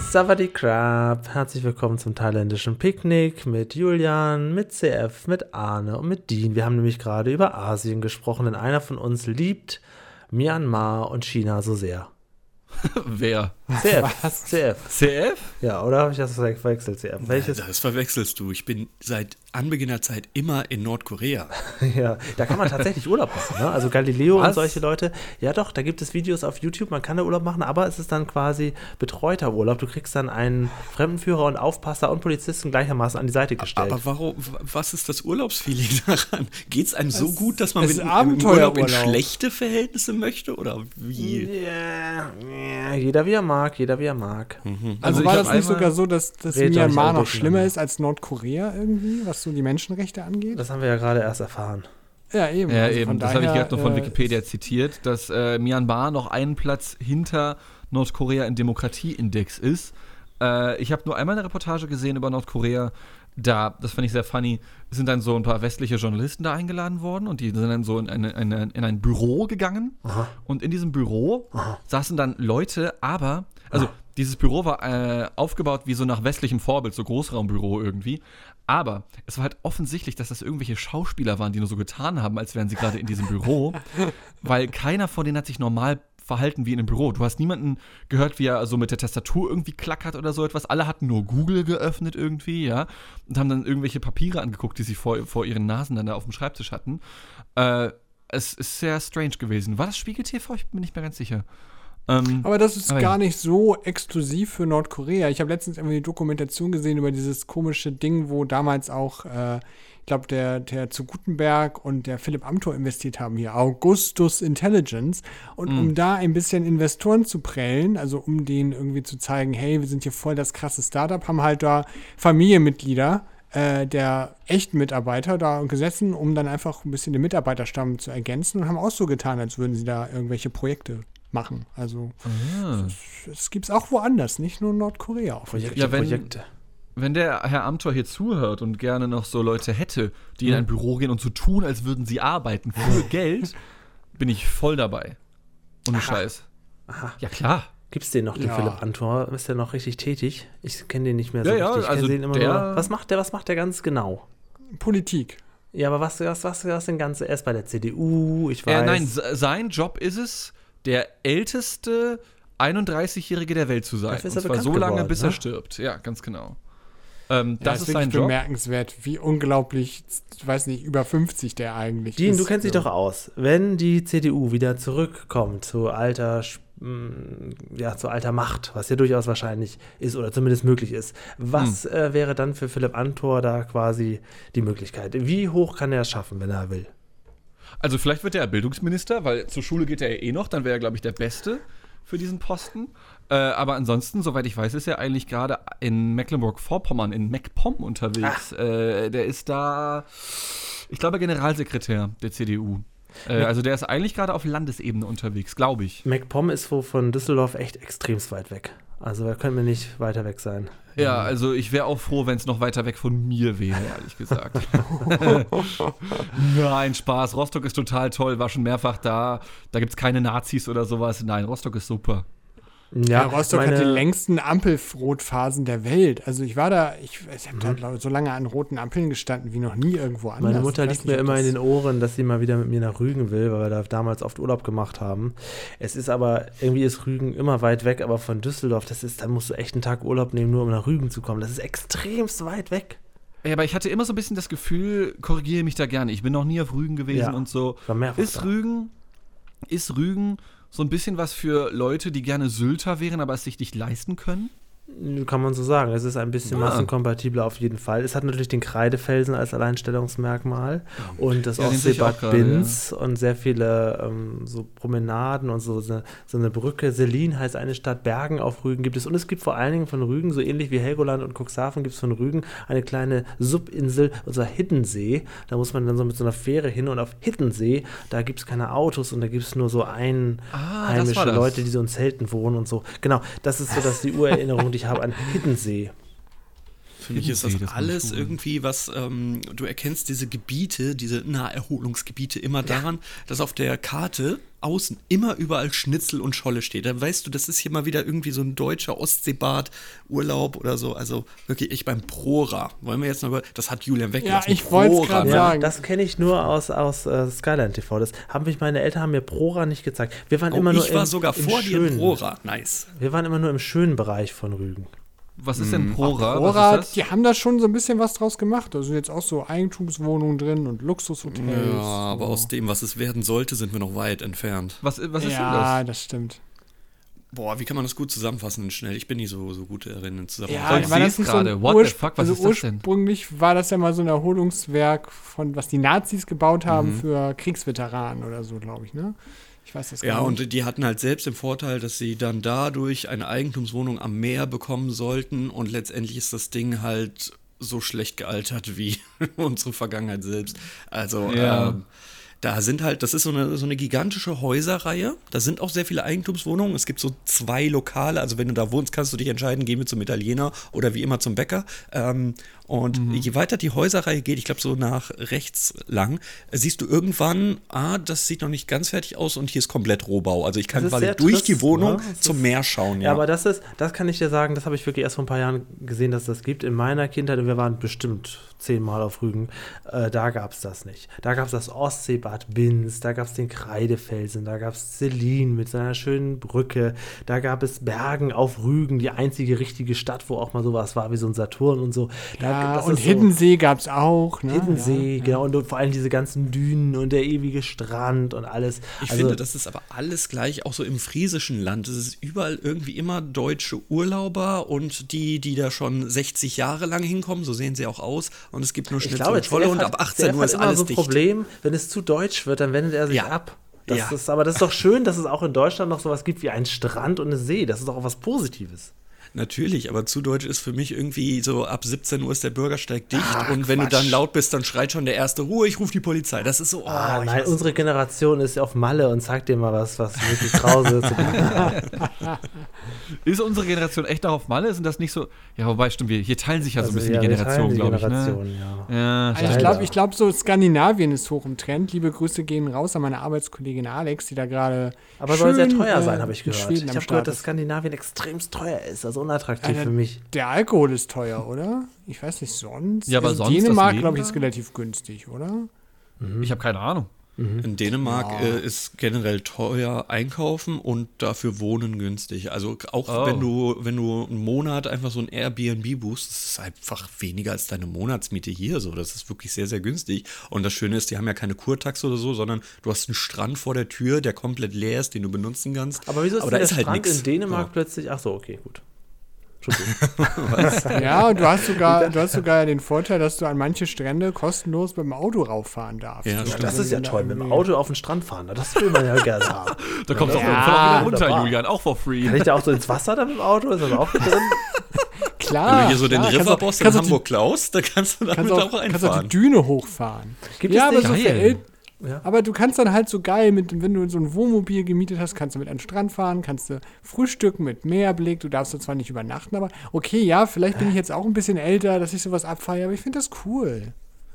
Savadi Krab, herzlich willkommen zum thailändischen Picknick mit Julian, mit CF, mit Arne und mit Dean. Wir haben nämlich gerade über Asien gesprochen, denn einer von uns liebt Myanmar und China so sehr. Wer? CF. Was? CF. CF? Ja, oder habe ich das verwechselt, CF? Welches? Das verwechselst du. Ich bin seit Anbeginn der Zeit immer in Nordkorea. Ja, da kann man tatsächlich Urlaub machen, ne? Also Galileo Was? und solche Leute. Ja doch, da gibt es Videos auf YouTube, man kann da Urlaub machen, aber es ist dann quasi betreuter Urlaub. Du kriegst dann einen Fremdenführer und Aufpasser und Polizisten gleichermaßen an die Seite gestellt. Aber warum, was ist das Urlaubsfeeling daran? Geht es einem so gut, dass man es mit ist im Abenteuerurlaub. Urlaub in schlechte Verhältnisse möchte? Oder wie? Ja, jeder wie er mag, jeder wie er mag. Also ich war hab das nicht einmal- sogar so, dass Redet doch Myanmar nicht alle noch schlimmer durcheinander. ist als Nordkorea irgendwie, was so die Menschenrechte angeht? Das haben wir ja gerade erst erfahren. Ja, eben. Ja, Also eben. von Das habe ich daher, gerade noch von Wikipedia zitiert, dass Myanmar noch einen Platz hinter Nordkorea im Demokratieindex ist. Ich habe nur einmal eine Reportage gesehen über Nordkorea. Das fand ich sehr funny, sind dann so ein paar westliche Journalisten da eingeladen worden und die sind dann so in ein Büro gegangen. Aha. Und in diesem Büro saßen dann Leute, dieses Büro war aufgebaut wie so nach westlichem Vorbild, so Großraumbüro irgendwie. Aber es war halt offensichtlich, dass das irgendwelche Schauspieler waren, die nur so getan haben, als wären sie gerade in diesem Büro. Weil keiner von denen hat sich normal verhalten wie in einem Büro. Du hast niemanden gehört, wie er so mit der Tastatur irgendwie klackert oder so etwas. Alle hatten nur Google geöffnet irgendwie, ja. Und haben dann irgendwelche Papiere angeguckt, die sie vor ihren Nasen dann da auf dem Schreibtisch hatten. Es ist sehr strange gewesen. War das Spiegel TV? Ich bin nicht mehr ganz sicher. Aber das ist aber gar ja. nicht so exklusiv für Nordkorea. Ich habe letztens irgendwie eine Dokumentation gesehen über dieses komische Ding, wo damals auch, ich glaube, der zu Gutenberg und der Philipp Amthor investiert haben hier, Augustus Intelligence. Und um da ein bisschen Investoren zu prellen, also um denen irgendwie zu zeigen, hey, wir sind hier voll das krasse Startup, haben halt da Familienmitglieder der echten Mitarbeiter da gesessen, um dann einfach ein bisschen den Mitarbeiterstamm zu ergänzen und haben auch so getan, als würden sie da irgendwelche Projekte machen. Also das gibt es auch woanders, nicht nur in Nordkorea. Projekte. Wenn der Herr Amthor hier zuhört und gerne noch so Leute hätte, die in ein Büro gehen und so tun, als würden sie arbeiten für Geld, bin ich voll dabei. Ohne Scheiß. Aha. Ja, klar. Gibt's den noch, den Ja. Amthor? Amthor? Ist der noch richtig tätig? Ich kenne den nicht mehr so Ja, ja, richtig. Ich also kenn den immer der- nur. Was macht der ganz genau? Politik. Ja, aber was denn ganz? Er ist bei der CDU, ich weiß. Nein, sein Job ist es, der älteste 31-Jährige der Welt zu sein. Dafür ist Und er zwar so bekannt lange, geworden, bis ne? er stirbt. Ja, ganz genau. Ja, Das ist sein wirklich Job. bemerkenswert, wie unglaublich, ich weiß nicht, über 50 der eigentlich Dean, ist. du kennst dich doch aus. Wenn die CDU wieder zurückkommt zu alter Macht, was ja durchaus wahrscheinlich ist oder zumindest möglich ist, was wäre dann für Philipp Amthor da quasi die Möglichkeit? Wie hoch kann er es schaffen, wenn er will? Also vielleicht wird er Bildungsminister, weil zur Schule geht er ja eh noch, dann wäre er, glaube ich, der Beste für diesen Posten. Aber ansonsten, soweit ich weiß, ist er eigentlich gerade in Mecklenburg-Vorpommern, in MacPom unterwegs. Der ist da, ich glaube, Generalsekretär der CDU. Also der ist eigentlich gerade auf Landesebene unterwegs, glaube ich. MacPom ist von Düsseldorf echt extremst weit weg. Also da können wir nicht weiter weg sein. Ja, also ich wäre auch froh, wenn es noch weiter weg von mir wäre, ehrlich gesagt. Nein, Spaß. Rostock ist total toll, war schon mehrfach da. Da gibt es keine Nazis oder sowas. Nein, Rostock ist super. Ja, Rostock hat die längsten Ampelrotphasen der Welt. Also ich war da, ich habe da so lange an roten Ampeln gestanden wie noch nie irgendwo anders. Meine Mutter Ich weiß liegt nicht, mir ob immer das- in den Ohren, dass sie mal wieder mit mir nach Rügen will, weil wir da damals oft Urlaub gemacht haben. Es ist aber, irgendwie ist Rügen immer weit weg, aber von Düsseldorf, da musst du echt einen Tag Urlaub nehmen, nur um nach Rügen zu kommen. Das ist extremst weit weg. Ja, aber ich hatte immer so ein bisschen das Gefühl, korrigiere mich da gerne. Ich bin noch nie auf Rügen gewesen Ja, und so. war mehrfach Ist da. Rügen so ein bisschen was für Leute, die gerne Sylter wären, aber es sich nicht leisten können? Kann man so sagen. Es ist ein bisschen Ja. massenkompatibler auf jeden Fall. Es hat natürlich den Kreidefelsen als Alleinstellungsmerkmal und das Ja, den sehe ich auch Ostseebad gerade, Binz und sehr viele so Promenaden und so eine Brücke. Selin heißt eine Stadt, Bergen auf Rügen gibt es. Und es gibt vor allen Dingen von Rügen, so ähnlich wie Helgoland und Cuxhaven, gibt es von Rügen eine kleine Subinsel, und zwar Hiddensee. Da muss man dann so mit so einer Fähre hin und auf Hiddensee, da gibt es keine Autos und da gibt es nur so das war einheimische das. Leute, die so in Zelten wohnen und so. Genau, das ist so, dass die Urerinnerung, die ich habe an Hiddensee. Für mich ist das Hiddensee, das alles muss ich irgendwie was, du erkennst diese Gebiete, diese Naherholungsgebiete immer daran, dass auf der Karte außen immer überall Schnitzel und Scholle steht. Da weißt du, das ist hier mal wieder irgendwie so ein deutscher Ostseebad, Urlaub oder so. Also wirklich, ich beim Prora. Wollen wir jetzt noch über, das hat Julian weggelassen. Ja, ich wollte es gerade Ja, sagen. das kenne ich nur aus Skyline TV. Meine Eltern haben mir Prora nicht gezeigt. Wir waren Oh, immer nur ich war sogar vor dir in Prora. Nice. Wir waren immer nur im schönen Bereich von Rügen. Was ist denn Prora? Prora, Was ist das? die haben da schon so ein bisschen was draus gemacht. Da sind jetzt auch so Eigentumswohnungen drin und Luxushotels. Ja, aber so. aus dem, was es werden sollte, sind wir noch weit entfernt. Was ist denn Ja, das? das stimmt. Boah, wie kann man das gut zusammenfassen schnell? Ich bin nicht so gut darin Ja, ich war seh's das nicht gerade. so ein What the fuck, was ist das denn? Ursprünglich war das ja mal so ein Erholungswerk von, was die Nazis gebaut haben für Kriegsveteranen oder so, glaube ich, ne? Ich weiß das Ja, gar nicht. und die hatten halt selbst den Vorteil, dass sie dann dadurch eine Eigentumswohnung am Meer bekommen sollten und letztendlich ist das Ding halt so schlecht gealtert wie unsere Vergangenheit selbst. Also, Ja. da sind halt, das ist so eine gigantische Häuserreihe. Da sind auch sehr viele Eigentumswohnungen. Es gibt so 2 Lokale. Also wenn du da wohnst, kannst du dich entscheiden, gehen wir zum Italiener oder wie immer zum Bäcker. Und je weiter die Häuserreihe geht, ich glaube so nach rechts lang, siehst du irgendwann, das sieht noch nicht ganz fertig aus und hier ist komplett Rohbau. Also ich kann Das ist quasi sehr durch trist, die Wohnung ne? Das zum ist- Meer schauen. Ja, aber das kann ich dir sagen, das habe ich wirklich erst vor ein paar Jahren gesehen, dass das gibt. In meiner Kindheit, und wir waren bestimmt 10-mal auf Rügen, da gab es das nicht. Da gab es das Ostseebad Binz, da gab es den Kreidefelsen, da gab es Selin mit seiner schönen Brücke, da gab es Bergen auf Rügen, die einzige richtige Stadt, wo auch mal sowas war wie so ein Saturn und so. Ja, das und ist so- Hiddensee gab es auch. Ne? Hiddensee, Ja. genau, und vor allem diese ganzen Dünen und der ewige Strand und alles. Ich Also, finde, das ist aber alles gleich, auch so im friesischen Land. Es ist überall irgendwie immer deutsche Urlauber und die da schon 60 Jahre lang hinkommen, so sehen sie auch aus. Und es gibt nur ich Schnitzel glaube, und Scholle und ZDF ab 18 Uhr hat ist immer alles so ein dicht. Problem, wenn es zu deutsch wird, dann wendet er sich Ja. ab. Ja. Aber das ist doch schön, dass es auch in Deutschland noch sowas gibt wie einen Strand und eine See. Das ist doch auch was Positives. Natürlich, aber zu deutsch ist für mich irgendwie so, ab 17 Uhr ist der Bürgersteig dicht Ach, und wenn du Quatsch. dann laut bist, dann schreit schon der Erste, Ruhe, ich rufe die Polizei. Das ist so, ich Nein, weiß unsere Generation ist auf Malle und zeigt dir mal was wirklich Krause zu bieten hat. Ist unsere Generation echt darauf Malle? Sind das nicht so? Ja, wobei, stimmt, hier teilen sich ja so ein bisschen ja, die wir teilen Generationen, glaube ich. Generation, Ne? ja. Ja, Also Leider. ich glaube, so Skandinavien ist hoch im Trend. Liebe Grüße gehen raus an meine Arbeitskollegin Alex, die da gerade Aber soll sehr schön, teuer sein, habe ich in gehört. Schweden Ich am habe Start gehört, dass ist. Skandinavien extremst teuer ist, also unattraktiv Alter, für mich. Der Alkohol ist teuer, oder? Ich weiß nicht, sonst. Ja, aber Also sonst das Dänemark, Leben glaube ich, da? ist relativ günstig, oder? Ich habe keine Ahnung. In Dänemark Ja. ist generell teuer einkaufen und dafür wohnen günstig. Also auch Oh. wenn du einen Monat einfach so ein Airbnb buchst, das ist einfach weniger als deine Monatsmiete hier. So, das ist wirklich sehr, sehr günstig. Und das Schöne ist, die haben ja keine Kurtaxe oder so, sondern du hast einen Strand vor der Tür, der komplett leer ist, den du benutzen kannst. Aber wieso ist da denn der ist halt Strand nix. in Dänemark Ja. plötzlich? Ach so, okay, gut. Entschuldigung. Ja, und du hast sogar den Vorteil, dass du an manche Strände kostenlos mit dem Auto rauffahren darfst. Ja, Also stimmt. Das ist ja wenn da toll, mit dem irgendwie- Auto auf den Strand fahren. Das will man ja gerne haben. Da kommst du Ja, auch irgendwann auch wieder runter, wunderbar. Julian, auch for free. Kann ich da auch so ins Wasser dann mit dem Auto? Ist das auch drin? Klar. Wenn du hier so den klar, Riverboss in kannst auch Hamburg klaust, da kannst du damit Kannst auch auch die einfahren. Düne hochfahren. Gibt ja, es aber nicht? so für Geil. Ja. Aber du kannst dann halt so geil, wenn du so ein Wohnmobil gemietet hast, kannst du mit an den Strand fahren, kannst du frühstücken mit Meerblick, du darfst da zwar nicht übernachten, aber okay, ja, vielleicht bin ich jetzt auch ein bisschen älter, dass ich sowas abfeiere, aber ich finde das cool.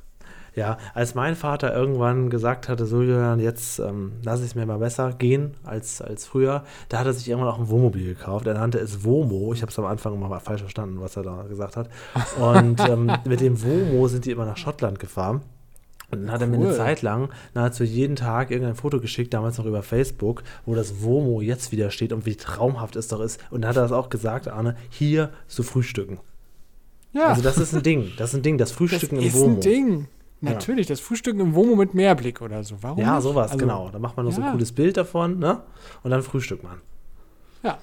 Ja, als mein Vater irgendwann gesagt hatte, so Julian, jetzt lass ich es mir mal besser gehen als früher, da hat er sich irgendwann auch ein Wohnmobil gekauft. Er nannte es Womo. Ich habe es am Anfang immer mal falsch verstanden, was er da gesagt hat. Und mit dem Womo sind die immer nach Schottland gefahren. Und dann hat er mir eine Cool. Zeit lang nahezu jeden Tag irgendein Foto geschickt, damals noch über Facebook, wo das Womo jetzt wieder steht und wie traumhaft es doch ist. Und dann hat er das auch gesagt, Arne, hier zu frühstücken. Ja, Also das ist ein Ding, das das Frühstücken im ist Womo. ein Ding. Natürlich, das Frühstücken im Womo mit Meerblick oder so. Warum Ja, nicht? sowas, Also, genau. Da macht man noch so ein ja. cooles Bild davon, ne? Und dann frühstückt man. Ja,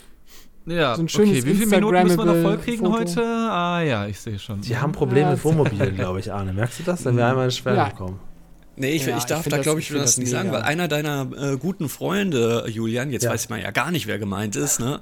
Ja, So ein schönes okay. Wie viele Minuten müssen wir noch voll Instagrammable kriegen Foto. heute? Ah ja, ich sehe schon. Die haben Probleme Ja, mit Wohnmobilen, glaube ich, Arne. Merkst du das? Wenn wir einmal in Schwärme Ja. kommen. Nee, ich Ja, darf ich find da, das- glaube ich ich, find das das nicht sagen, mega. weil einer deiner guten Freunde, Julian, jetzt Ja. weiß man ja gar nicht, wer gemeint ist, ne?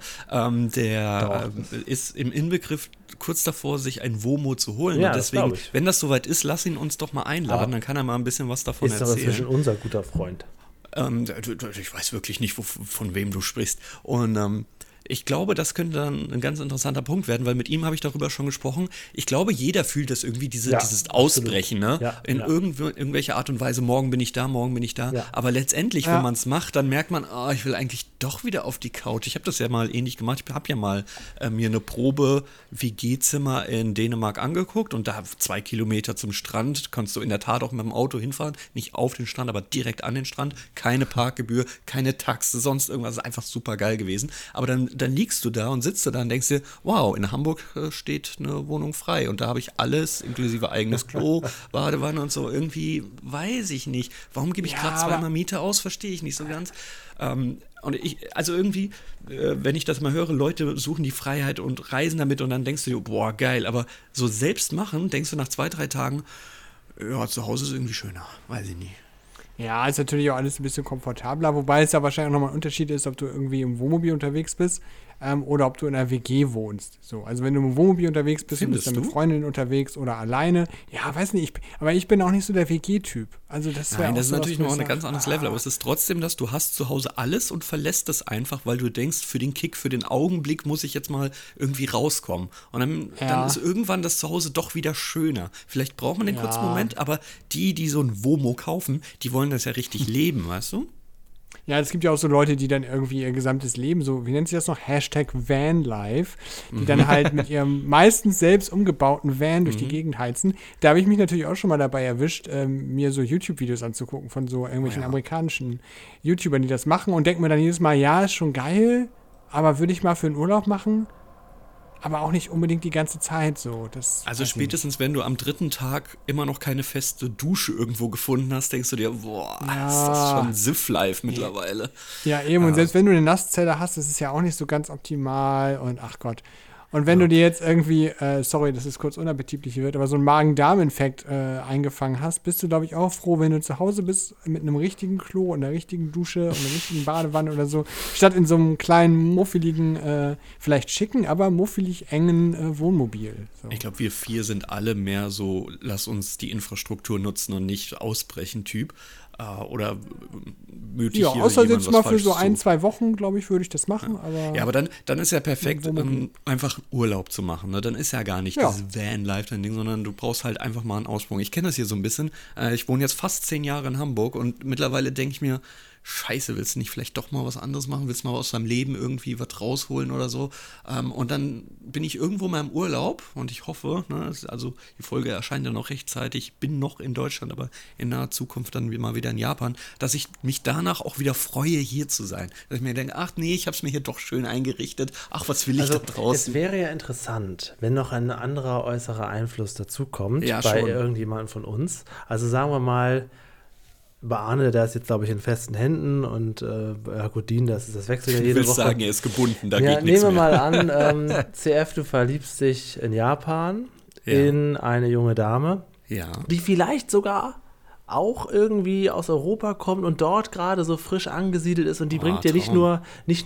Der ist im Inbegriff kurz davor, sich ein Womo zu holen. Ja, und das deswegen, glaub ich. wenn das soweit ist, lass ihn uns doch mal einladen, Aber dann kann er mal ein bisschen was davon Ist doch inzwischen erzählen. unser guter Freund. Ich weiß wirklich nicht, von wem du sprichst. Und ich glaube, das könnte dann ein ganz interessanter Punkt werden, weil mit ihm habe ich darüber schon gesprochen. Ich glaube, jeder fühlt das irgendwie, dieses Ausbrechen, ne? Ja, In ja. irgendwelcher Art und Weise, morgen bin ich da. Ja. Aber letztendlich, wenn man es macht, dann merkt man, ich will eigentlich doch wieder auf die Couch. Ich habe das ja mal ähnlich gemacht. Ich habe ja mal mir eine Probe-WG-Zimmer in Dänemark angeguckt und da 2 Kilometer zum Strand, kannst du in der Tat auch mit dem Auto hinfahren, nicht auf den Strand, aber direkt an den Strand, keine Parkgebühr, keine Taxe, sonst irgendwas, ist einfach super geil gewesen. Aber dann liegst du da und sitzt du da und denkst dir, wow, in Hamburg steht eine Wohnung frei und da habe ich alles, inklusive eigenes Klo, Badewanne und so, irgendwie, weiß ich nicht. Warum gebe ich gerade zweimal Miete aus, verstehe ich nicht so ganz. Und also irgendwie, wenn ich das mal höre, Leute suchen die Freiheit und reisen damit und dann denkst du dir, boah, geil, aber so selbst machen, denkst du nach 2-3 Tagen, ja, zu Hause ist irgendwie schöner, weiß ich nicht. Ja, ist natürlich auch alles ein bisschen komfortabler, wobei es ja wahrscheinlich auch nochmal ein Unterschied ist, ob du irgendwie im Wohnmobil unterwegs bist oder ob du in einer WG wohnst. So, also wenn du im Wohnmobil unterwegs bist und bist dann mit Freundinnen unterwegs oder alleine, ja, weiß nicht, aber ich bin auch nicht so der WG-Typ. Also das Nein, das ist so natürlich noch ein ganz anderes Level, aber es ist trotzdem, dass du hast zu Hause alles und verlässt es einfach, weil du denkst, für den Kick, für den Augenblick muss ich jetzt mal irgendwie rauskommen. Und dann ist irgendwann das Zuhause doch wieder schöner. Vielleicht braucht man den kurzen Moment, aber die so ein Womo kaufen, die wollen das ja richtig leben, weißt du? Ja, es gibt ja auch so Leute, die dann irgendwie ihr gesamtes Leben so, wie nennt sich das noch? #Vanlife, die dann halt mit ihrem meistens selbst umgebauten Van durch die Gegend heizen. Da habe ich mich natürlich auch schon mal dabei erwischt, mir so YouTube-Videos anzugucken von so irgendwelchen amerikanischen YouTubern, die das machen und denke mir dann jedes Mal, ja, ist schon geil, aber würde ich mal für einen Urlaub machen? Aber auch nicht unbedingt die ganze Zeit so. Also spätestens, wenn du am 3. Tag immer noch keine feste Dusche irgendwo gefunden hast, denkst du dir, boah, ist das schon Siff-Life mittlerweile. Ja, eben. Und selbst wenn du eine Nasszelle hast, das ist ja auch nicht so ganz optimal. Und ach Gott. Und wenn du dir jetzt irgendwie, sorry, dass es kurz unappetitlich wird, aber so einen Magen-Darm-Infekt eingefangen hast, bist du, glaube ich, auch froh, wenn du zu Hause bist mit einem richtigen Klo und einer richtigen Dusche und einer richtigen Badewanne oder so, statt in so einem kleinen, muffeligen, vielleicht schicken, aber muffelig engen Wohnmobil. So. Ich glaube, wir 4 sind alle mehr so, lass uns die Infrastruktur nutzen und nicht ausbrechen Typ. Oder möglich ja, außer jetzt mal für so 1-2 Wochen, glaube ich, würde ich das machen. Aber dann ist ja perfekt, einfach Urlaub zu machen. Ne? Dann ist ja gar nicht dieses Van-Life-Ding, sondern du brauchst halt einfach mal einen Ausprung. Ich kenne das hier so ein bisschen. Ich wohne jetzt fast 10 Jahre in Hamburg und mittlerweile denke ich mir, Scheiße, willst du nicht vielleicht doch mal was anderes machen? Willst du mal aus deinem Leben irgendwie was rausholen oder so? Und dann bin ich irgendwo mal im Urlaub und ich hoffe, also die Folge erscheint ja noch rechtzeitig, ich bin noch in Deutschland, aber in naher Zukunft dann mal wieder in Japan, dass ich mich danach auch wieder freue, hier zu sein. Dass ich mir denke, ach nee, ich habe es mir hier doch schön eingerichtet. Ach, was will ich da draußen? Es wäre ja interessant, wenn noch ein anderer äußerer Einfluss dazukommt bei irgendjemandem von uns. Also sagen wir mal, bei Arne, der ist jetzt, glaube ich, in festen Händen und Herr Godin, das wechselt ja jede Woche. Du willst sagen, er ist gebunden, da ja, geht nichts mehr. Nehmen wir mal an, CF, du verliebst dich in Japan in eine junge Dame, die vielleicht sogar auch irgendwie aus Europa kommt und dort gerade so frisch angesiedelt ist und die bringt dir nicht nur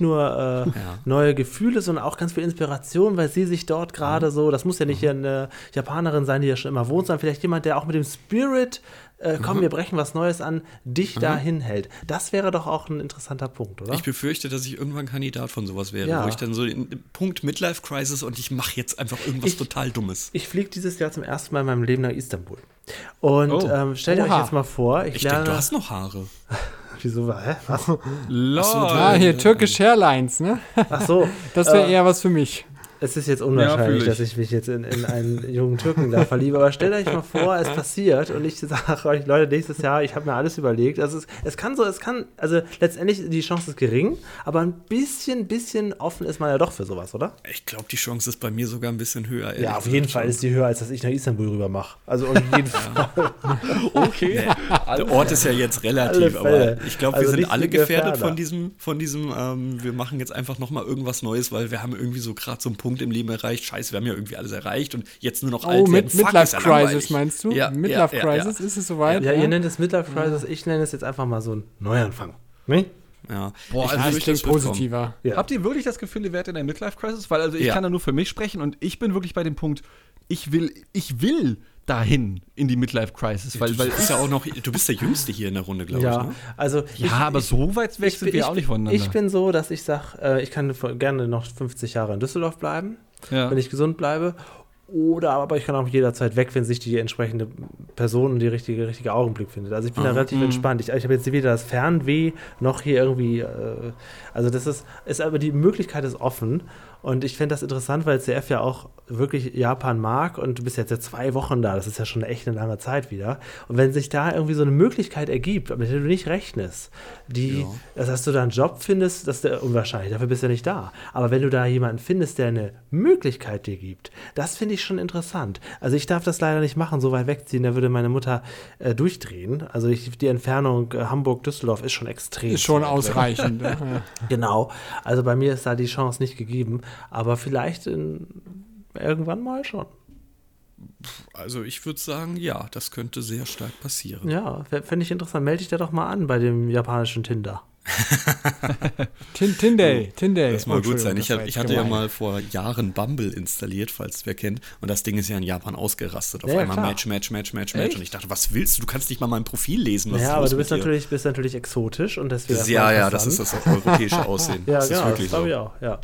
neue Gefühle, sondern auch ganz viel Inspiration, weil sie sich dort gerade so, das muss ja nicht eine Japanerin sein, die ja schon immer wohnt, sondern vielleicht jemand, der auch mit dem Spirit komm, wir brechen was Neues an, dich dahin hält. Das wäre doch auch ein interessanter Punkt, oder? Ich befürchte, dass ich irgendwann Kandidat von sowas wäre, wo ich dann so den Punkt Midlife-Crisis und ich mache jetzt einfach irgendwas total Dummes. Ich fliege dieses Jahr zum ersten Mal in meinem Leben nach Istanbul. Und stellt euch jetzt mal vor, ich lerne... denke, du hast noch Haare. Wieso? Was? Hier Turkish Airlines, ne? Ach so. Das wäre eher was für mich. Es ist jetzt unwahrscheinlich, dass ich mich jetzt in einen jungen Türken da verliebe, aber stellt euch mal vor, es passiert und ich sage euch, Leute, nächstes Jahr, ich habe mir alles überlegt. Also also letztendlich die Chance ist gering, aber ein bisschen offen ist man ja doch für sowas, oder? Ich glaube, die Chance ist bei mir sogar ein bisschen höher. Ja, auf jeden Fall ist die höher, als dass ich nach Istanbul rüber mache. Also auf jeden Fall. Okay. Der Ort ist ja jetzt relativ, aber ich glaube, wir sind alle gefährdet von diesem, wir machen jetzt einfach nochmal irgendwas Neues, weil wir haben irgendwie so gerade so einen Punkt im Leben erreicht. Scheiße, wir haben ja irgendwie alles erreicht und jetzt nur noch alt werden. Midlife Crisis meinst du? Ja, Midlife Crisis, ist es soweit? Ja, ihr nennt es Midlife Crisis, ich nenne es jetzt einfach mal so ein Neuanfang. Ne? Ja. Boah, also ich klingt positiver. Ja. Habt ihr wirklich das Gefühl, ihr werdet in einer Midlife Crisis? Weil also ich kann da nur für mich sprechen und ich bin wirklich bei dem Punkt, ich will dahin in die Midlife-Crisis, weil du bist der Jüngste hier in der Runde, glaube ich. Ne? Also aber so weit weg sind wir auch nicht voneinander. Ich bin so, dass ich sage, ich kann gerne noch 50 Jahre in Düsseldorf bleiben, wenn ich gesund bleibe. Aber ich kann auch jederzeit weg, wenn sich die entsprechende Person die richtige Augenblick findet. Also ich bin da relativ entspannt. Ich habe jetzt weder das Fernweh noch hier irgendwie, also das ist aber die Möglichkeit ist offen. Und ich finde das interessant, weil CF ja auch wirklich Japan mag und du bist jetzt ja 2 Wochen da, das ist ja schon echt eine lange Zeit wieder. Und wenn sich da irgendwie so eine Möglichkeit ergibt, mit der du nicht rechnest, dass du da einen Job findest, das ist unwahrscheinlich, dafür bist du ja nicht da. Aber wenn du da jemanden findest, der eine Möglichkeit dir gibt, das finde ich schon interessant. Also ich darf das leider nicht machen, so weit wegziehen, da würde meine Mutter durchdrehen. Also die Entfernung Hamburg-Düsseldorf ist schon extrem. Ist schon ausreichend. Ja. Genau, also bei mir ist da die Chance nicht gegeben. Aber vielleicht irgendwann mal schon. Also ich würde sagen, ja, das könnte sehr stark passieren. Ja, fände ich interessant. Melde dich da doch mal an bei dem japanischen Tinder. Tyndale. Das mag gut sein. Ich hatte ja mal vor Jahren Bumble installiert, falls wer kennt. Und das Ding ist ja in Japan ausgerastet. Auf einmal klar. Match. Und ich dachte, was willst du? Du kannst nicht mal mein Profil lesen. Was aber du bist natürlich exotisch. Und deswegen das ist das europäische Aussehen. Ja, das genau, ist wirklich das glaube ich auch, ja.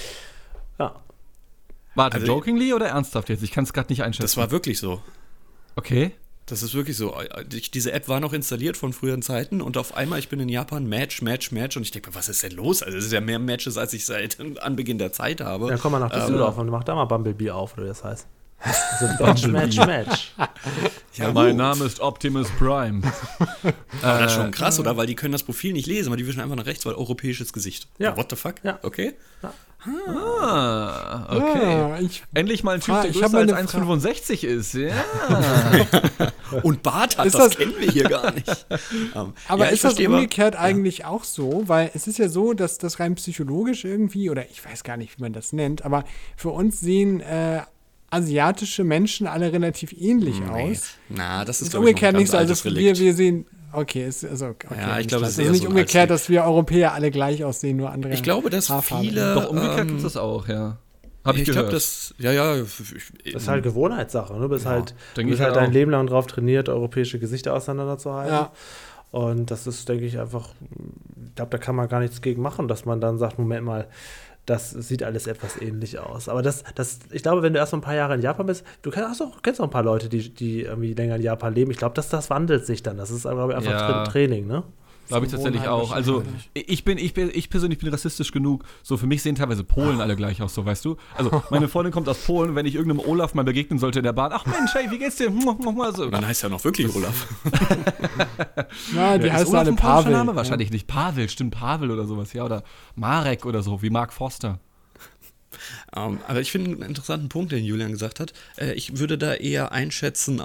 Warte, jokingly oder ernsthaft jetzt? Ich kann es gerade nicht einschätzen. Das war wirklich so. Okay. Das ist wirklich so. Diese App war noch installiert von früheren Zeiten und auf einmal, ich bin in Japan, Match und ich denke mir, was ist denn los? Also es ist ja mehr Matches, als ich seit Anbeginn der Zeit habe. Dann komm mal nach Düsseldorf und mach da mal Bumblebee auf, oder wie das heißt. Also Match. Ja, mein Name ist Optimus Prime. Aber das ist schon krass, oder? Weil die können das Profil nicht lesen, weil die wischen einfach nach rechts, weil europäisches Gesicht. Ja. What the fuck? Ja. Okay. Ja. Okay. Endlich mal ein Typ, der größer als 1,65 ist. Ja. Und Bart hat, das kennen wir hier gar nicht. Aber ist das umgekehrt eigentlich auch so? Weil es ist ja so, dass das rein psychologisch irgendwie, oder ich weiß gar nicht, wie man das nennt, aber für uns sehen asiatische Menschen alle relativ ähnlich aus. Na, das ist umgekehrt nicht so. Also wir sehen. Okay, ja, ich glaube, es ist nicht umgekehrt, dass wir Europäer alle gleich aussehen, nur andere. Ich glaube, dass viele. Doch, umgekehrt gibt es das auch, ja. Hab ich gehört. Das ist halt Gewohnheitssache. Ne? Du bist halt dein Leben lang drauf trainiert, europäische Gesichter auseinanderzuhalten. Ja. Und das ist, denke ich, einfach, ich glaube, da kann man gar nichts gegen machen, dass man dann sagt, Moment mal, das sieht alles etwas ähnlich aus. Aber ich glaube, wenn du erst mal ein paar Jahre in Japan bist, du kennst auch ein paar Leute, die irgendwie länger in Japan leben. Ich glaube, das wandelt sich dann. Das ist, glaube ich, einfach Training, ne? Glaube ich tatsächlich auch. Also ich persönlich bin rassistisch genug. So, für mich sehen teilweise Polen alle gleich aus, so, weißt du? Also meine Freundin kommt aus Polen, wenn ich irgendeinem Olaf mal begegnen sollte in der Bahn, ach Mensch, hey, wie geht's dir? So. Dann heißt er noch wirklich Olaf. Ja, die heißt alle Pavel. Name? Wahrscheinlich nicht. Pavel, stimmt, Pavel oder sowas, ja. Oder Marek oder so, wie Mark Forster. Aber ich finde einen interessanten Punkt, den Julian gesagt hat. Ich würde da eher einschätzen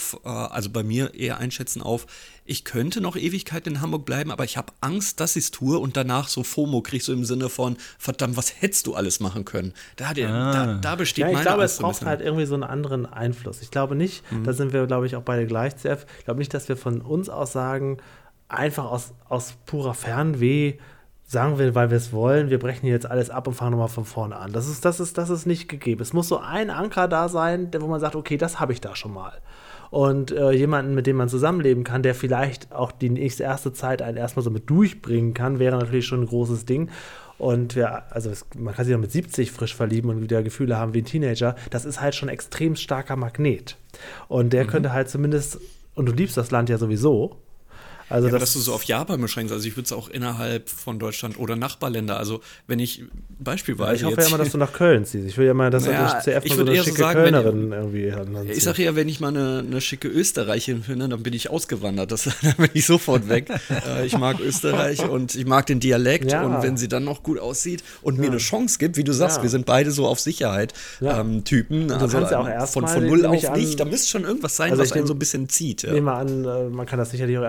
ich könnte noch Ewigkeiten in Hamburg bleiben, aber ich habe Angst, dass ich es tue und danach so FOMO kriege, so im Sinne von, verdammt, was hättest du alles machen können? Da besteht meine Angst. Ich glaube, es braucht halt irgendwie so einen anderen Einfluss. Ich glaube nicht, da sind wir, glaube ich, auch beide gleich, CF. Ich glaube nicht, dass wir von uns aus sagen, einfach aus purer Fernweh, sagen wir, weil wir es wollen, wir brechen jetzt alles ab und fangen nochmal von vorne an. Das ist nicht gegeben. Es muss so ein Anker da sein, wo man sagt, okay, das habe ich da schon mal. Und jemanden, mit dem man zusammenleben kann, der vielleicht auch die erste Zeit einen erstmal so mit durchbringen kann, wäre natürlich schon ein großes Ding. Und man kann sich noch mit 70 frisch verlieben und wieder Gefühle haben wie ein Teenager. Das ist halt schon ein extrem starker Magnet. Und der könnte halt zumindest, und du liebst das Land ja sowieso, also dass du so auf Japan beschränkst. Also ich würde es auch innerhalb von Deutschland oder Nachbarländer. Also wenn ich beispielsweise ich hoffe ja immer, dass du nach Köln ziehst. Ich will ja mal, dass du CF mal so eine schicke Kölnerin irgendwie hat. Ich sage ja, wenn ich mal eine schicke Österreicherin finde, dann bin ich ausgewandert. Dann bin ich sofort weg. Ich mag Österreich und ich mag den Dialekt. Ja. Und wenn sie dann noch gut aussieht und mir eine Chance gibt, wie du sagst, wir sind beide so auf Sicherheit Typen. Du kannst ja auch erst von null auf nicht. Da müsste schon irgendwas sein, was einen so ein bisschen zieht. Ja. Nehmen wir an, man kann das sicherlich auch erstmal so lösen,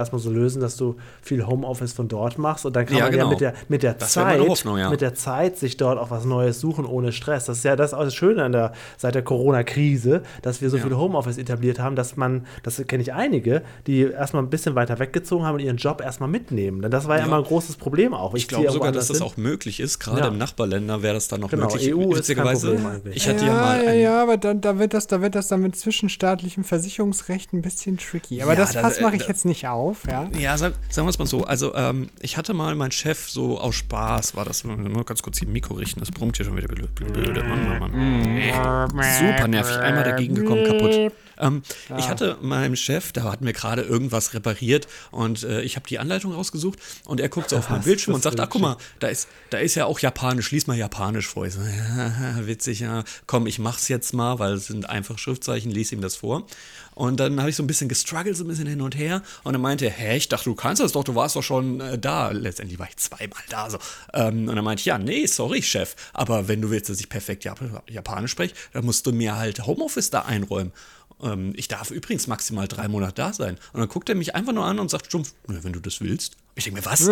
lösen, dass du viel Homeoffice von dort machst und dann kann Ja, man genau. mit der Das wäre meine Zeit, Hoffnung, ja. mit der Zeit sich dort auch was Neues suchen ohne Stress. Das ist ja das auch das Schöne seit der Corona-Krise, dass wir so viel Homeoffice etabliert haben, das kenne ich einige, die erstmal ein bisschen weiter weggezogen haben und ihren Job erstmal mitnehmen. Denn das war ja immer ein großes Problem auch. Ich glaube sogar, dass das auch möglich ist. Gerade im Nachbarländer wäre das dann noch möglich. EU ist kein Problem eigentlich. Ich hatte ja mal aber da wird das dann mit zwischenstaatlichem Versicherungsrecht ein bisschen tricky. Aber das Fass mache ich jetzt nicht auf. Ja, sagen wir es mal so. Also ich hatte mal meinen Chef so aus Spaß, war das, nur ganz kurz die Mikro richten, das brummt hier schon wieder blöde. Mann. Super nervig, einmal dagegen gekommen, kaputt. Ich hatte meinem Chef, da hatten wir gerade irgendwas repariert und ich habe die Anleitung rausgesucht und er guckt so auf meinen Bildschirm und sagt, guck mal, da ist ja auch Japanisch, lies mal Japanisch vor. Ich so, ja, witzig, ja, komm, ich mach's jetzt mal, weil es sind einfach Schriftzeichen, lies ihm das vor. Und dann habe ich so ein bisschen gestruggelt, so ein bisschen hin und her. Und dann meinte er, ich dachte, du kannst das doch, du warst doch schon da. Letztendlich war ich zweimal da. So. Und dann meinte ich, ja, nee, sorry, Chef. Aber wenn du willst, dass ich perfekt Japanisch spreche, dann musst du mir halt Homeoffice da einräumen. Ich darf übrigens maximal 3 Monate da sein. Und dann guckt er mich einfach nur an und sagt stumpf, wenn du das willst. Ich denke mir, was?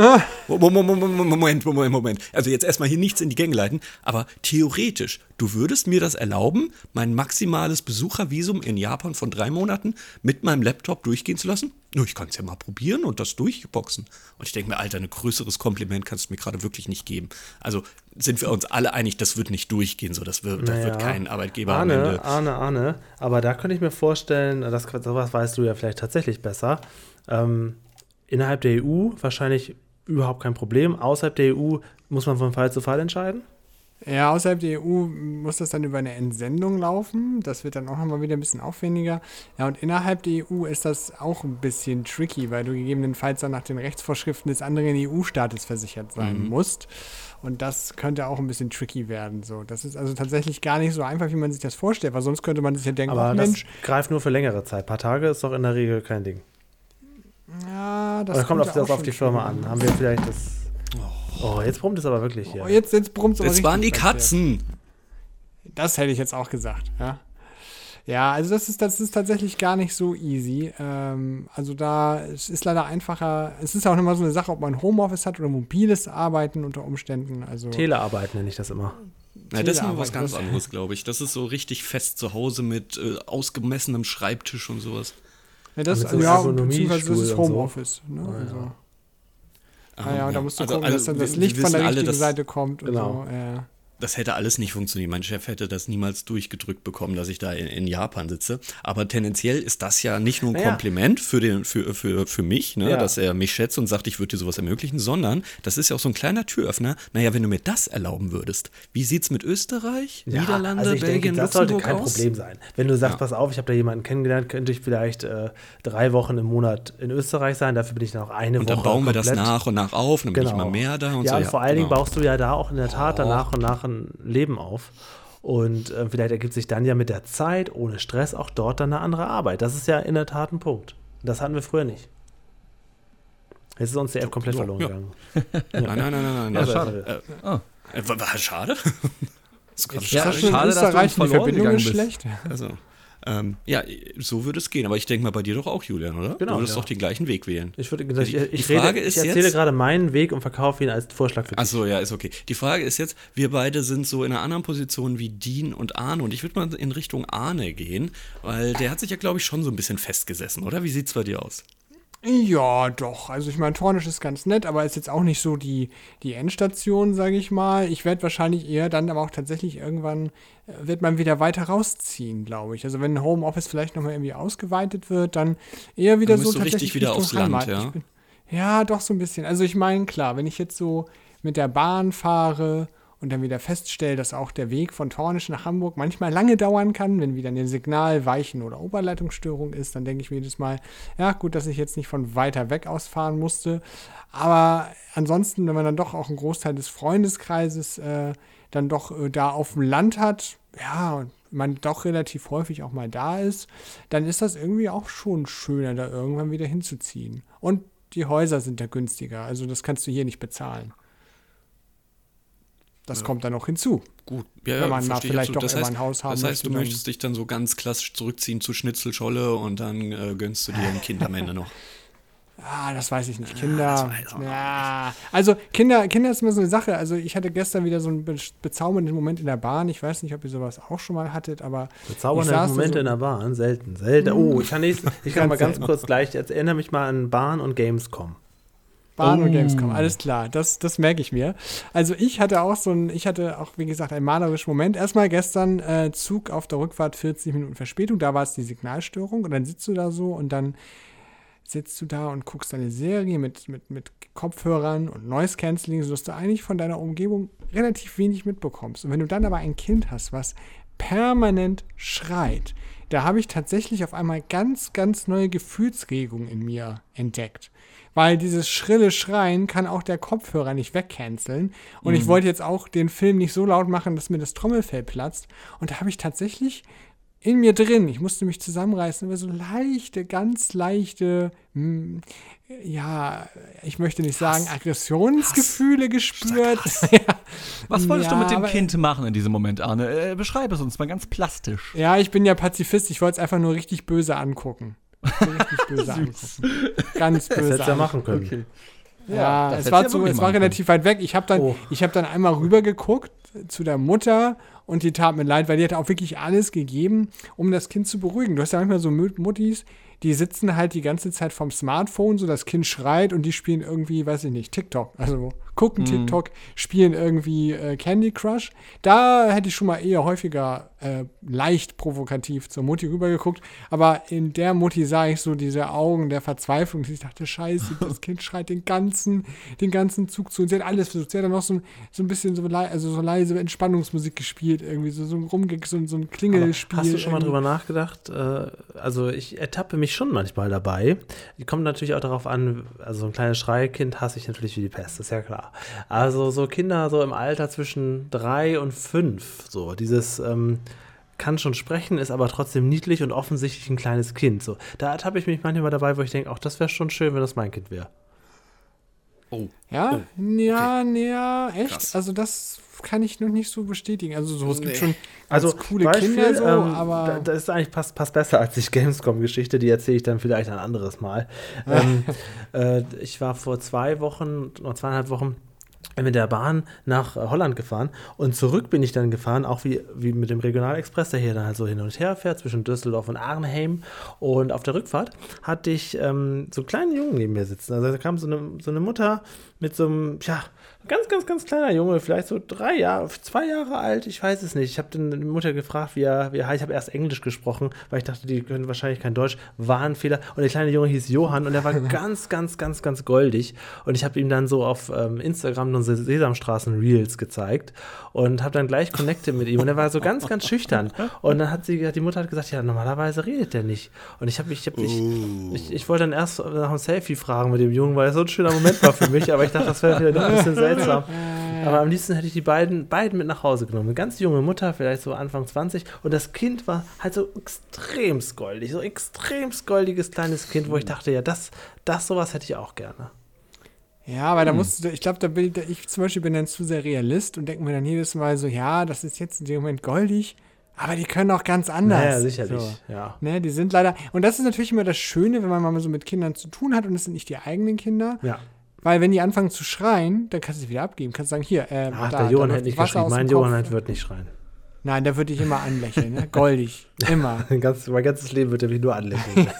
Moment. Also jetzt erstmal hier nichts in die Gänge leiten, aber theoretisch, du würdest mir das erlauben, mein maximales Besuchervisum in Japan von 3 Monaten mit meinem Laptop durchgehen zu lassen? Nur ich kann es ja mal probieren und das durchboxen. Und ich denke mir, Alter, ein größeres Kompliment kannst du mir gerade wirklich nicht geben. Also sind wir uns alle einig, das wird nicht durchgehen, so das wird kein Arbeitgeber am Ende. Arne, aber da könnte ich mir vorstellen, sowas weißt du ja vielleicht tatsächlich besser, innerhalb der EU wahrscheinlich überhaupt kein Problem. Außerhalb der EU muss man von Fall zu Fall entscheiden? Ja, außerhalb der EU muss das dann über eine Entsendung laufen. Das wird dann auch nochmal wieder ein bisschen aufwendiger. Ja, und innerhalb der EU ist das auch ein bisschen tricky, weil du gegebenenfalls dann nach den Rechtsvorschriften des anderen EU-Staates versichert sein musst. Und das könnte auch ein bisschen tricky werden. So. Das ist also tatsächlich gar nicht so einfach, wie man sich das vorstellt, weil sonst könnte man sich ja denken, aber Mensch. Das greift nur für längere Zeit. Ein paar Tage ist doch in der Regel kein Ding. Ja, das oder kommt auf die Firma an. Haben wir vielleicht das. Oh, jetzt brummt es aber wirklich hier. Jetzt brummt es aber richtig. Es waren die Katzen. Das hätte ich jetzt auch gesagt, ja. Ja, also das ist tatsächlich gar nicht so easy. Also es ist leider einfacher. Es ist auch immer so eine Sache, ob man Homeoffice hat oder mobiles Arbeiten unter Umständen. Also Telearbeiten nenne ich das immer. Ja, das ist noch was ganz anderes, glaube ich. Das ist so richtig fest zu Hause mit ausgemessenem Schreibtisch und sowas. Ja, beziehungsweise das ist Homeoffice. So. Ne? Oh, ja. Also. Und da musst du gucken, dass dann das Licht von der richtigen Seite kommt. Genau. Und so. Ja. Das hätte alles nicht funktioniert. Mein Chef hätte das niemals durchgedrückt bekommen, dass ich da in Japan sitze. Aber tendenziell ist das ja nicht nur ein Kompliment für mich, ne, dass er mich schätzt und sagt, ich würde dir sowas ermöglichen, sondern das ist ja auch so ein kleiner Türöffner. Naja, wenn du mir das erlauben würdest, wie sieht's mit Österreich, Niederlande, also ich Belgien, denke, das sollte Luxemburg kein Problem sein. Wenn du sagst, pass auf, ich habe da jemanden kennengelernt, könnte ich vielleicht 3 Wochen im Monat in Österreich sein, dafür bin ich dann auch eine Woche. Und dann bauen wir das nach und nach auf, dann bin ich immer mehr da und so. Ja, und vor allen Dingen baust du ja da auch in der Tat dann nach und nach ein Leben auf. Und vielleicht ergibt sich dann ja mit der Zeit, ohne Stress, auch dort dann eine andere Arbeit. Das ist ja in der Tat ein Punkt. Das hatten wir früher nicht. Jetzt ist uns die App komplett verloren gegangen. Nein. Ja, schade. War schade? Schade, dass du die Verbindung ist schlecht. Also, so würde es gehen. Aber ich denke mal bei dir doch auch, Julian, oder? Genau, du würdest doch den gleichen Weg wählen. Ich erzähle gerade meinen Weg und verkaufe ihn als Vorschlag für dich. Achso, ja, ist okay. Die Frage ist jetzt, wir beide sind so in einer anderen Position wie Dean und Arne. Und ich würde mal in Richtung Arne gehen, weil der hat sich ja, glaube ich, schon so ein bisschen festgesessen, oder? Wie sieht's bei dir aus? Ja, doch. Also ich meine, Tornisch ist ganz nett, aber ist jetzt auch nicht so die Endstation, sage ich mal. Ich werde wahrscheinlich eher dann aber auch tatsächlich irgendwann, wird man wieder weiter rausziehen, glaube ich. Also wenn Homeoffice vielleicht nochmal irgendwie ausgeweitet wird, dann eher wieder dann so bist du tatsächlich richtig wieder Richtung aufs Heimat. Land, ja? Ja, doch so ein bisschen. Also ich meine, klar, wenn ich jetzt so mit der Bahn fahre und dann wieder feststelle, dass auch der Weg von Tornisch nach Hamburg manchmal lange dauern kann, wenn wieder eine Signal-, Weichen- oder Oberleitungsstörung ist, dann denke ich mir jedes Mal, ja gut, dass ich jetzt nicht von weiter weg ausfahren musste. Aber ansonsten, wenn man dann doch auch einen Großteil des Freundeskreises dann doch da auf dem Land hat, ja, und man doch relativ häufig auch mal da ist, dann ist das irgendwie auch schon schöner, da irgendwann wieder hinzuziehen. Und die Häuser sind da günstiger, also das kannst du hier nicht bezahlen. Das kommt dann noch hinzu. Gut, wenn man mal vielleicht doch immer ein Haus haben möchte. Das heißt, du möchte, möchtest dich dann so ganz klassisch zurückziehen zu Schnitzel, Scholle und dann gönnst du dir ein Kind am Ende noch. Das weiß ich nicht. Kinder. Also Kinder ist immer so eine Sache. Also ich hatte gestern wieder so einen bezaubernden Moment in der Bahn. Ich weiß nicht, ob ihr sowas auch schon mal hattet, aber bezaubernde Momente in der Bahn? Selten. Oh, ich kann mal ganz kurz gleich, jetzt erinnere mich mal an Bahn und Gamescom. Bahn und Gamescom, alles klar, das merke ich mir. Also ich hatte auch, wie gesagt, einen malerischen Moment. Erstmal gestern Zug auf der Rückfahrt 40 Minuten Verspätung, da war es die Signalstörung und dann sitzt du da so und dann sitzt du da und guckst eine Serie mit Kopfhörern und Noise Cancelling, sodass du eigentlich von deiner Umgebung relativ wenig mitbekommst. Und wenn du dann aber ein Kind hast, was permanent schreit, da habe ich tatsächlich auf einmal ganz, ganz neue Gefühlsregungen in mir entdeckt. Weil dieses schrille Schreien kann auch der Kopfhörer nicht wegcanceln. Und ich wollte jetzt auch den Film nicht so laut machen, dass mir das Trommelfell platzt. Und da habe ich tatsächlich in mir drin, ich musste mich zusammenreißen, aber so ganz leichte, ich möchte nicht sagen Aggressionsgefühle gespürt. Was wolltest du mit dem Kind machen in diesem Moment, Arne? Beschreib es uns mal ganz plastisch. Ja, ich bin ja Pazifist, ich wollte es einfach nur richtig böse angucken. Richtig böse angucken. Ganz böse. Das hättest du ja machen können. Okay. Ja, es war relativ weit weg. Ich hab dann einmal rübergeguckt zu der Mutter und die tat mir leid, weil die hat auch wirklich alles gegeben, um das Kind zu beruhigen. Du hast ja manchmal so Muttis, die sitzen halt die ganze Zeit vom Smartphone, so das Kind schreit und die spielen irgendwie, weiß ich nicht, TikTok. Also gucken TikTok, spielen irgendwie Candy Crush. Da hätte ich schon mal eher häufiger leicht provokativ zur Mutti rübergeguckt. Aber in der Mutti sah ich so diese Augen der Verzweiflung. Ich dachte, scheiße, das Kind schreit den ganzen Zug zu. Und sie hat alles versucht. Sie hat dann noch so ein bisschen so leise Entspannungsmusik gespielt. Irgendwie so ein Klingelspiel. Aber hast du schon mal drüber nachgedacht? Also ich ertappe mich schon manchmal dabei. Die kommt natürlich auch darauf an, also so ein kleines Schreikind hasse ich natürlich wie die Pest, ist ja klar. Also so Kinder so im Alter zwischen 3 und 5, so dieses kann schon sprechen, ist aber trotzdem niedlich und offensichtlich ein kleines Kind. So, da ertappe ich mich manchmal dabei, wo ich denke, auch das wäre schon schön, wenn das mein Kind wäre. Ja? Ja, echt? Krass. Also das kann ich noch nicht so bestätigen. Also so, es gibt schon coole Kinder, so, aber das ist eigentlich passt besser als die Gamescom-Geschichte, die erzähle ich dann vielleicht ein anderes Mal. Ich war vor 2 Wochen, oder 2,5 Wochen mit der Bahn nach Holland gefahren und zurück bin ich dann gefahren, auch wie mit dem Regionalexpress, der hier dann halt so hin und her fährt zwischen Düsseldorf und Arnhem, und auf der Rückfahrt hatte ich so einen kleinen Jungen neben mir sitzen. Also da kam so eine Mutter mit so einem, ganz, ganz, ganz kleiner Junge, vielleicht so 2 Jahre alt, ich weiß es nicht. Ich habe dann die Mutter gefragt, wie er heißt. Ich habe erst Englisch gesprochen, weil ich dachte, die können wahrscheinlich kein Deutsch. War ein Fehler. Und der kleine Junge hieß Johann und der war ganz, ganz, ganz, ganz goldig. Und ich habe ihm dann so auf Instagram unsere Sesamstraßen-Reels gezeigt und habe dann gleich connected mit ihm. Und er war so ganz, ganz schüchtern. Und dann hat die Mutter gesagt, ja, normalerweise redet der nicht. Und ich wollte dann erst nach einem Selfie fragen mit dem Jungen, weil es so ein schöner Moment war für mich. Aber ich dachte, das wäre wieder ein bisschen seltsam. Aber am liebsten hätte ich die beiden mit nach Hause genommen. Eine ganz junge Mutter, vielleicht so Anfang 20. Und das Kind war halt so extremst goldig. So extremst goldiges kleines Kind, wo ich dachte, ja, sowas hätte ich auch gerne. Ja, aber da ich glaube, ich zum Beispiel bin dann zu sehr Realist und denke mir dann jedes Mal so, ja, das ist jetzt in dem Moment goldig, aber die können auch ganz anders. Ja, sicherlich, so. Ja. Ne, die sind leider, und das ist natürlich immer das Schöne, wenn man mal so mit Kindern zu tun hat und es sind nicht die eigenen Kinder. Ja. Weil wenn die anfangen zu schreien, dann kannst du sie wieder abgeben. Kannst sagen, hier, der Johann hat nicht geschrien. Mein Johann wird nicht schreien. Nein, der wird dich immer anlächeln, ne? Goldig. Immer. Mein ganzes Leben wird er mich nur anlächeln.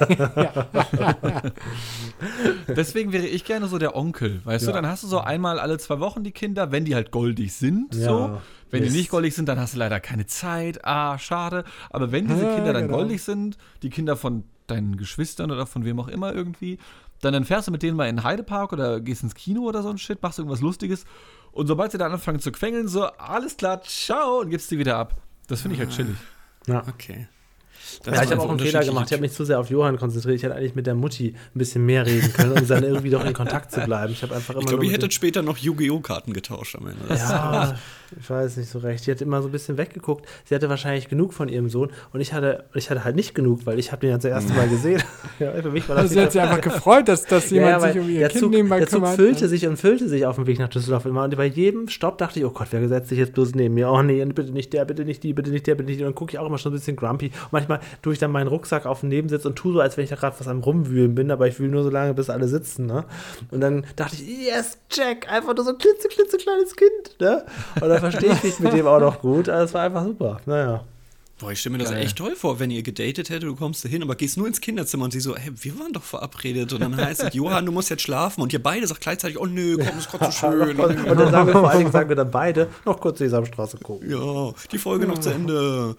Deswegen wäre ich gerne so der Onkel, weißt du? Dann hast du so einmal alle 2 Wochen die Kinder, wenn die halt goldig sind, so. Wenn die nicht goldig sind, dann hast du leider keine Zeit. Schade. Aber wenn diese Kinder dann goldig sind, die Kinder von deinen Geschwistern oder von wem auch immer irgendwie, dann fährst du mit denen mal in den Heidepark oder gehst ins Kino oder so ein Shit, machst irgendwas Lustiges. Und sobald sie dann anfangen zu quengeln, so, alles klar, ciao, und gibst die wieder ab. Das finde ich halt chillig. Ja, okay. Ich habe auch einen Fehler gemacht. Ich habe mich zu sehr auf Johann konzentriert. Ich hätte eigentlich mit der Mutti ein bisschen mehr reden können, um dann irgendwie doch in Kontakt zu bleiben. Ich glaube, ihr hättet später noch Yu-Gi-Oh! Karten getauscht am Ende. Ja, ich weiß nicht so recht. Die hat immer so ein bisschen weggeguckt. Sie hatte wahrscheinlich genug von ihrem Sohn und ich hatte halt nicht genug, weil ich habe den ja das erste Mal gesehen. Ja, für mich war das sie hat sich einfach gefreut, dass jemand sich um ihr Kind nebenbei kümmert. Der Zug füllte sich auf dem Weg nach Düsseldorf immer. Und bei jedem Stopp dachte ich, oh Gott, wer setzt sich jetzt bloß neben mir? Oh nee, bitte nicht der, bitte nicht die, bitte nicht der, bitte nicht die. Und dann gucke ich auch immer schon ein bisschen grumpy. Und manchmal tue ich dann meinen Rucksack auf den Nebensitz und tue so, als wenn ich da gerade was am Rumwühlen bin, aber ich wühle nur so lange, bis alle sitzen, ne? Und dann dachte ich, yes, Jack, einfach nur so ein klitzekleines Kind, ne? Und dann verstehe ich mich mit dem auch noch gut, also es war einfach super, naja. Boah, ich stelle mir das echt toll vor, wenn ihr gedatet hättet, du kommst da hin, aber gehst nur ins Kinderzimmer und sie so, hey, wir waren doch verabredet. Und dann heißt es, Johann, du musst jetzt schlafen. Und ihr beide sagt gleichzeitig, oh nö, komm, ist gerade so schön. Und dann sagen wir dann beide, noch kurz Sesamstraße gucken. Ja, die Folge noch zu Ende.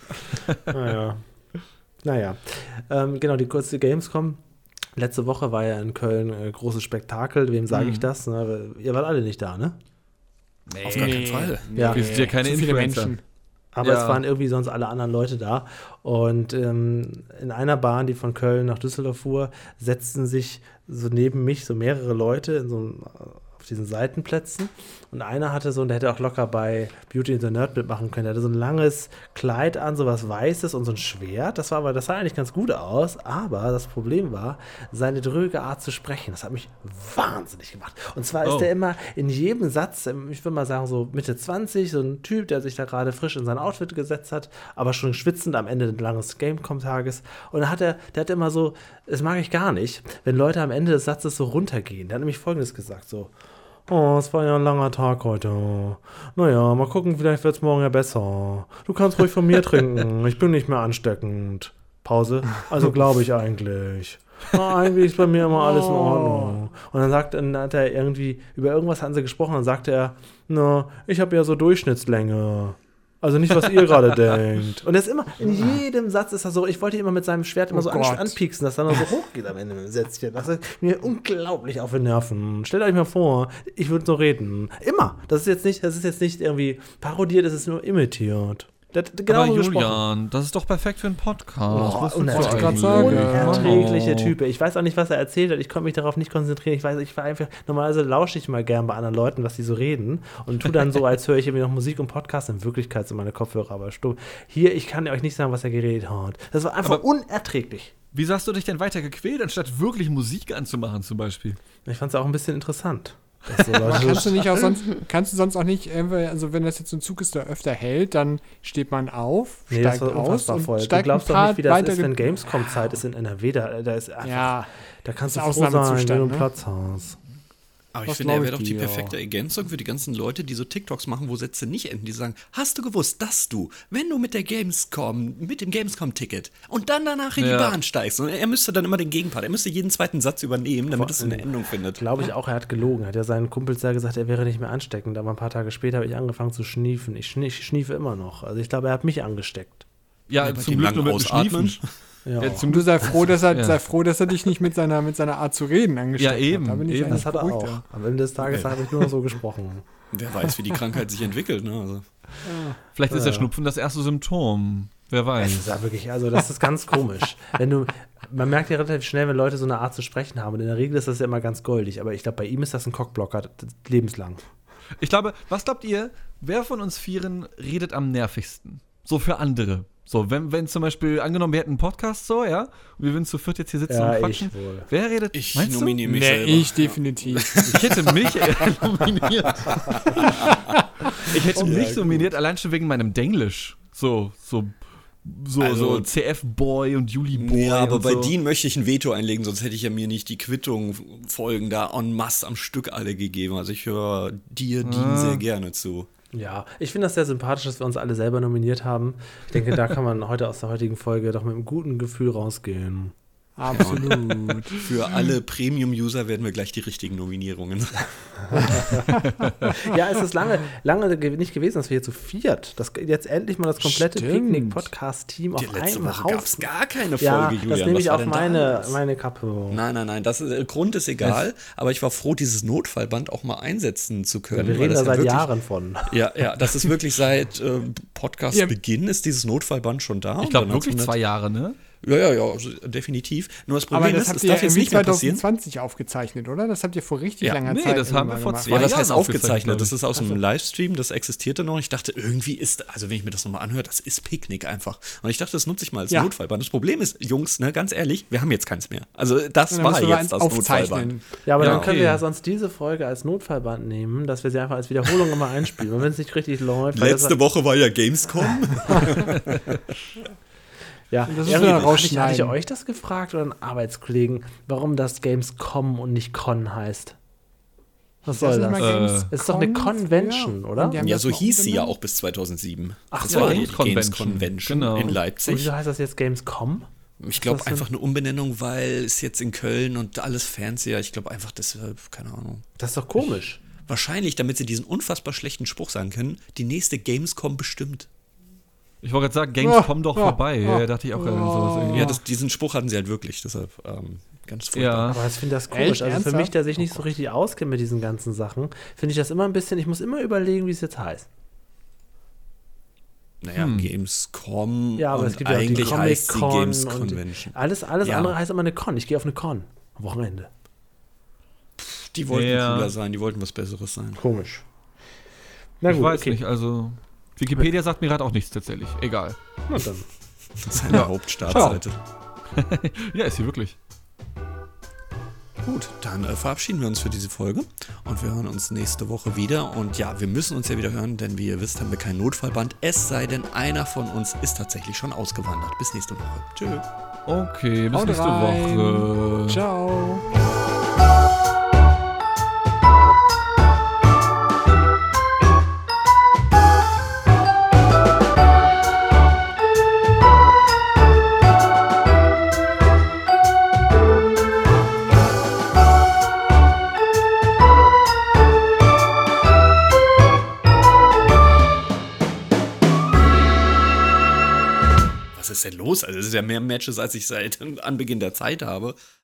Naja. Genau, die kurze Gamescom. Letzte Woche war ja in Köln ein großes Spektakel. Wem sage ich das? Ne? Ihr wart alle nicht da, ne? Nee, auf gar keinen Fall. Ja. Wir sind ja keine Influencer. Aber es waren irgendwie sonst alle anderen Leute da. Und in einer Bahn, die von Köln nach Düsseldorf fuhr, setzten sich so neben mich so mehrere Leute in so auf diesen Seitenplätzen. Und einer hatte so, und der hätte auch locker bei Beauty and the Nerd mitmachen können, der hatte so ein langes Kleid an, so was Weißes und so ein Schwert. Das sah eigentlich ganz gut aus, aber das Problem war, seine dröge Art zu sprechen. Das hat mich wahnsinnig gemacht. Und zwar ist der immer in jedem Satz, ich würde mal sagen so Mitte 20, so ein Typ, der sich da gerade frisch in sein Outfit gesetzt hat, aber schon schwitzend am Ende des langen Gamescom-Tages. Und der hat immer so, das mag ich gar nicht, wenn Leute am Ende des Satzes so runtergehen. Der hat nämlich Folgendes gesagt, so: Oh, es war ja ein langer Tag heute. Naja, mal gucken, vielleicht wird es morgen ja besser. Du kannst ruhig von mir trinken, ich bin nicht mehr ansteckend. Pause. Also glaube ich eigentlich. Na, eigentlich ist bei mir immer alles in Ordnung. Und dann hat er irgendwie, über irgendwas hatten sie gesprochen, dann sagte er, na, ich habe ja so Durchschnittslänge. Also nicht, was ihr gerade denkt. Und das ist immer, in jedem Satz ist er so, ich wollte ihn immer mit seinem Schwert immer so anpieksen, dass er dann so hochgeht am Ende mit dem Sätzchen. Das ist mir unglaublich auf den Nerven. Stellt euch mal vor, ich würde so reden. Immer. Das ist jetzt nicht irgendwie parodiert, das ist nur imitiert. Genau, aber Julian, das ist doch perfekt für einen Podcast. Unerträgliche Typ. Ich weiß auch nicht, was er erzählt hat. Ich konnte mich darauf nicht konzentrieren. Ich war einfach, normalerweise lausche ich mal gern bei anderen Leuten, was die so reden und tue dann so, als höre ich irgendwie noch Musik und Podcast. In Wirklichkeit sind meine Kopfhörer aber stumm. Hier, ich kann euch nicht sagen, was er geredet hat. Das war einfach unerträglich. Wieso hast du dich denn weiter gequält, anstatt wirklich Musik anzumachen zum Beispiel? Ich fand es auch ein bisschen interessant. So kannst du sonst auch nicht, also wenn das jetzt so ein Zug ist, der öfter hält, dann steht man auf, steigt aus und steigt. Du glaubst doch nicht, wie das ist, wenn Gamescom-Zeit ist in NRW, da ist einfach, ja, da kannst du froh sein, wenn du einen Platz hast. Aber ich finde, er wäre doch die perfekte Ergänzung für die ganzen Leute, die so TikToks machen, wo Sätze nicht enden. Die sagen, hast du gewusst, dass du, wenn du mit dem Gamescom-Ticket und dann danach in die Bahn steigst, und er müsste dann immer den Gegenpart, er müsste jeden zweiten Satz übernehmen, damit es so eine Endung findet. Glaube ich auch, er hat gelogen. Er hat ja seinen Kumpels ja gesagt, er wäre nicht mehr ansteckend. Aber ein paar Tage später habe ich angefangen zu schniefen. Ich schniefe immer noch. Also ich glaube, er hat mich angesteckt. Ja, zum Glück nur mit Schniefen. Ja. Du sei froh, dass er dich nicht mit seiner Art zu reden angesteckt hat. Ja, eben. Das hat er auch. Am Ende des Tages habe ich nur noch so gesprochen. Wer weiß, wie die Krankheit sich entwickelt. Ne? Also. Vielleicht ist der Schnupfen das erste Symptom. Wer weiß. Das ist ja wirklich, also das ist ganz komisch. Man merkt ja relativ schnell, wenn Leute so eine Art zu sprechen haben. Und in der Regel ist das ja immer ganz goldig. Aber ich glaube, bei ihm ist das ein Cockblocker lebenslang. Ich glaube, was glaubt ihr, wer von uns Vieren redet am nervigsten? So für andere. So, wenn zum Beispiel, angenommen, wir hätten einen Podcast so, ja, und wir würden zu viert jetzt hier sitzen und quatschen. Wer redet? Ich nominiere mich selber. Ich definitiv. Ich hätte mich nominiert. Ich hätte mich nominiert, allein schon wegen meinem Denglisch. So CF-Boy und Juli-Boy. Ja, aber und bei so. Dean möchte ich ein Veto einlegen, sonst hätte ich ja mir nicht die Quittung-Folgen da en masse am Stück alle gegeben. Also ich höre dir, Dean, sehr gerne zu. Ja, ich finde das sehr sympathisch, dass wir uns alle selber nominiert haben. Ich denke, da kann man heute aus der heutigen Folge doch mit einem guten Gefühl rausgehen. Absolut. Für alle Premium-User werden wir gleich die richtigen Nominierungen. Ja, es ist lange nicht gewesen, dass wir hier zu viert, jetzt endlich mal das komplette Picknick-Podcast-Team auf einem Woche Haufen. gab es gar keine Folge, Ja, Julian. das nehme ich auf meine meine Kappe. Nein, der Grund ist egal, aber ich war froh, dieses Notfallband auch mal einsetzen zu können. Ja, wir reden da seit Jahren von. Ja, das ist wirklich seit Podcast-Beginn ist dieses Notfallband schon da. Ich glaube wirklich 2 Jahre, ne? Ja, also definitiv. Nur das Problem ist, das darf jetzt nicht mehr passieren. 2020 aufgezeichnet, oder? Das habt ihr vor richtig langer Zeit. Nee, das haben wir vor 2 Jahren das heißt aufgezeichnet. Das ist aus einem Livestream, das existierte noch. Ich dachte, irgendwie wenn ich mir das nochmal anhöre, das ist Picknick einfach. Und ich dachte, das nutze ich mal als Notfallband. Das Problem ist, Jungs, ne, ganz ehrlich, wir haben jetzt keins mehr. Also das war jetzt das Notfallband. Ja, aber dann können wir ja sonst diese Folge als Notfallband nehmen, dass wir sie einfach als Wiederholung immer einspielen. Und wenn es nicht richtig läuft. Letzte Woche war ja Gamescom. Ja, Das ist irgendwie, wieder hatte rausschneiden. ich euch das gefragt oder einen Arbeitskollegen, warum das Gamescom und nicht Con heißt? Was soll nicht das? mal Gamescom Ist doch eine Convention, früher? oder? Und die haben Ja, das so mal hieß sie ja umbenannt. auch bis 2007. Ach das so, war die Games Games Convention. Convention Genau. in Und Leipzig. wieso heißt das jetzt Gamescom? Ich glaube das denn? einfach eine Umbenennung, weil es jetzt in Köln und alles fancier. Ich glaube einfach deshalb, keine Ahnung. Das ist doch komisch. Wahrscheinlich, damit sie diesen unfassbar schlechten Spruch sagen können, die nächste Gamescom bestimmt. Ich wollte gerade sagen, Games kommen doch vorbei. Ja, dachte ich auch gerade sowas irgendwie. Ja, diesen Spruch hatten sie halt wirklich, deshalb ganz furchtbar. Ja. Aber ich finde das komisch. Echt? Also für mich, Ernsthaft? der sich nicht so richtig auskennt mit diesen ganzen Sachen, finde ich das immer ein bisschen, ich muss immer überlegen, wie es jetzt heißt. Naja, Gamescom Ja, aber und es gibt ja auch die eigentlich heißt sie Comic-Con Games und Convention. Alles Ja. andere heißt immer eine Con. Ich gehe auf eine Con am Wochenende. Die wollten Ja. cooler sein, die wollten was Besseres sein. Komisch. Na Ich gut, weiß okay. nicht, also Wikipedia sagt mir gerade auch nichts tatsächlich. Egal. Na dann. Das ist eine Hauptstartseite. Ja, ist sie wirklich. Gut, dann verabschieden wir uns für diese Folge und wir hören uns nächste Woche wieder. Und ja, wir müssen uns ja wieder hören, denn wie ihr wisst, haben wir kein Notfallband. Es sei denn, einer von uns ist tatsächlich schon ausgewandert. Bis nächste Woche. Tschö. Okay, bis Haut nächste rein. Woche. Ciao. Was ist denn los? Also, es ist ja mehr Matches, als ich seit Anbeginn der Zeit habe.